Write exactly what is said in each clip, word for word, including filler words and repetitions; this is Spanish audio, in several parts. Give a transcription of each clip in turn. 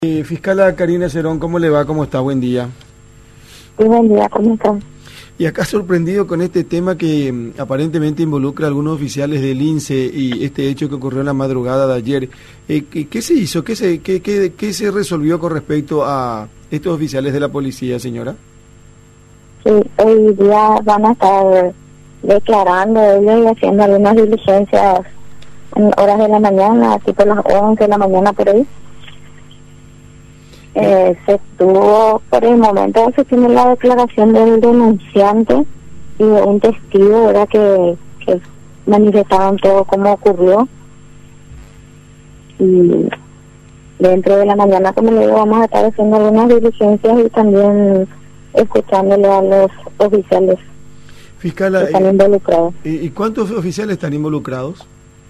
Eh, fiscala Karina Cerón, ¿cómo le va? ¿Cómo está? Buen día. Sí, buen día, ¿cómo está? Y acá sorprendido con este tema que mm, aparentemente involucra a algunos oficiales del INSE y este hecho que ocurrió en la madrugada de ayer. Eh, ¿qué, ¿Qué se hizo? ¿Qué se, qué, qué, ¿Qué se resolvió con respecto a estos oficiales de la policía, señora? Sí, hoy día van a estar declarando ellos y haciendo algunas diligencias en horas de la mañana, tipo las once de la mañana por ahí. Eh, se tuvo, por el momento se tiene la declaración del denunciante y de un testigo, ¿verdad? Que, que manifestaron todo cómo ocurrió. Y dentro de la mañana, como le digo, vamos a estar haciendo algunas diligencias y también escuchándole a los oficiales Fiscala, que están involucrados. ¿y, ¿y cuántos oficiales están involucrados?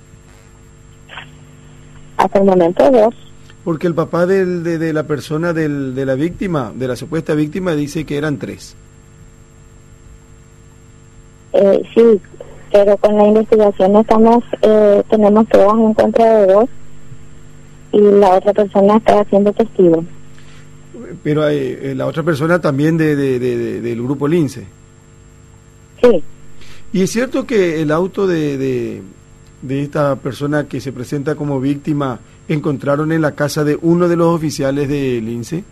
Hasta el momento dos. Porque el papá del, de, de la persona del, de la víctima, de la supuesta víctima, dice que eran tres. Eh, sí, pero con la investigación estamos, eh, tenemos pruebas en contra de dos y la otra persona está haciendo testigo. Pero eh, la otra persona también de, de, de, de, del grupo Lince. Sí. ¿Y es cierto que el auto de, de, de esta persona que se presenta como víctima encontraron en la casa de uno de los oficiales del INSE?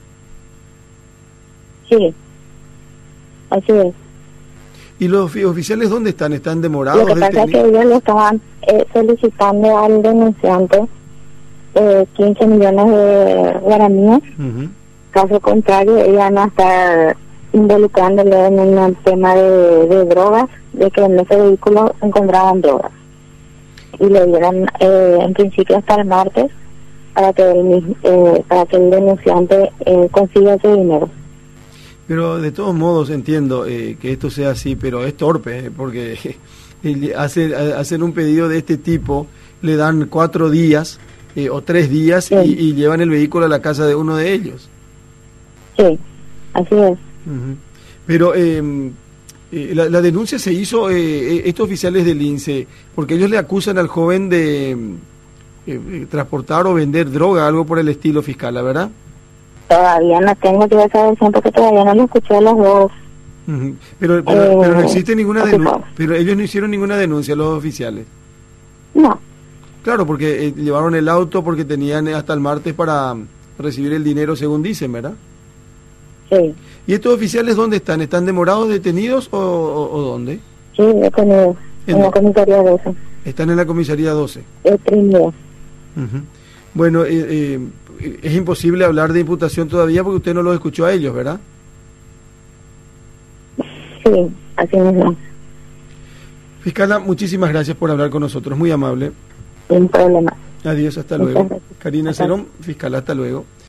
Sí, así es. ¿Y los oficiales dónde están? ¿Están demorados? Lo que pasa detenidos? es que ellos le estaban eh, solicitando al denunciante eh, quince millones de guaraníes. Uh-huh. Caso contrario, ellos van a estar involucrándole en un tema de, de drogas, de que en ese vehículo encontraban drogas. Y le dieron eh, en principio hasta el martes para que el, eh, para que el denunciante eh, consiga ese dinero. Pero de todos modos entiendo eh, que esto sea así, pero es torpe, eh, porque hace, hacen un pedido de este tipo, le dan cuatro días eh, o tres días sí. y, y llevan el vehículo a la casa de uno de ellos. Sí, así es. Uh-huh. Pero eh, eh, la, la denuncia se hizo, eh, estos oficiales del INSE, porque ellos le acusan al joven de eh, transportar o vender droga, algo por el estilo, fiscal, ¿verdad? Todavía no tengo que esa versión porque todavía no lo escuché a los dos. Uh-huh. Pero, pero, eh, pero no existe ninguna denuncia, pero ellos no hicieron ninguna denuncia, los oficiales. No. Claro, porque eh, llevaron el auto porque tenían hasta el martes para recibir el dinero, según dicen, ¿verdad? Sí. ¿Y estos oficiales dónde están? ¿Están demorados, detenidos o, o, o dónde? Sí, detenidos, en, en la comisaría doce. Están en la comisaría doce. El primero. Uh-huh. Bueno, eh, eh, es imposible hablar de imputación todavía porque usted no los escuchó a ellos, ¿verdad? Sí, así mismo. Fiscala, muchísimas gracias por hablar con nosotros, muy amable. Sin problema. Adiós, hasta luego. Karina Cerón, fiscal, hasta luego.